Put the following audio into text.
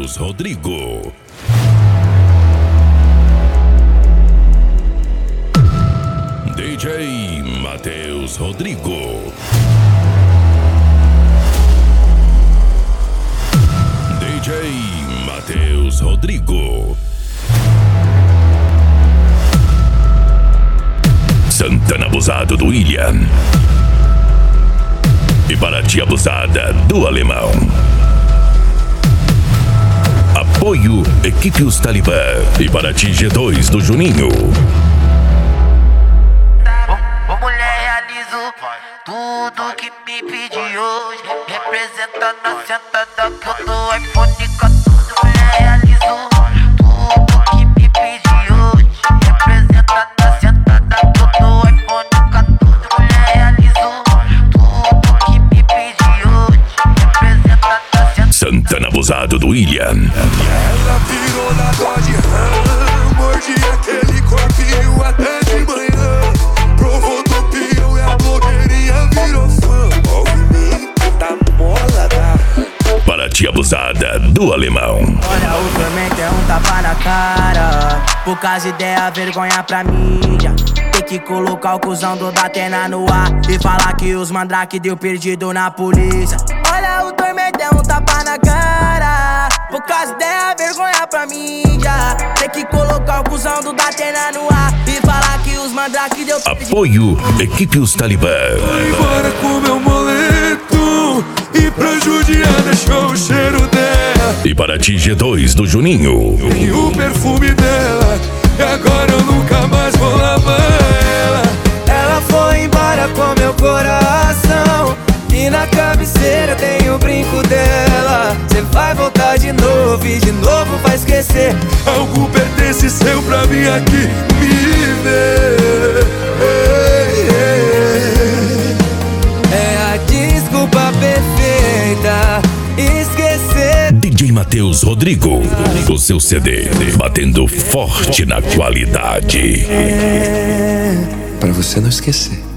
Matheus Rodrigo. DJ Matheus Rodrigo. DJ Matheus Rodrigo. Santana Abusado do William. E Paraty Abusada do Alemão. Apoio Equipe Os Talibã. E Paraty G2 do Juninho. Ô mulher, realizo tudo que me pedi hoje. Representa na sentada que eu dou iPhone 14. Mulher, realizo tudo que me pedi hoje. Representa na sentada que eu dou iPhone 14. Mulher, realizo tudo que me pedi hoje. Representa na sentada. Santana Abusado do William. Ela virou na Dodge Ram, mordi aquele corpinho até de manhã. Provou do pião e a blogueirinha virou fã. Movimento da mola da Paraty Abusada do Alemão. Olha, o tormento é um tapa na cara. Poucas ideias, vergonha pra mídia. Tem que colocar o cuzão do Datena no ar e falar que os mandrake deu perdido na polícia. Olha, o tormento é um tapa na cara. Poucas ideias, vergonha pra mídia. Tem que colocar o cuzão do Datena no ar e falar que os mandrake deu perdido. Apoio Equipe Os Talibã. Vai embora com meu moletom e pra judiar deixou o cheiro dela E Paraty G2 do Juninho. e o perfume dela. E agora eu nunca mais vou lavar ela. Ela foi embora com meu coração e na cabeceira tem o brinco dela. Cê vai voltar de novo e de novo vai esquecer. Algo pertence seu pra mim aqui me ver. É a desculpa perfeita, esquecer. DJ Matheus Rodrigo. O seu CD batendo forte na qualidade. Pra você não esquecer.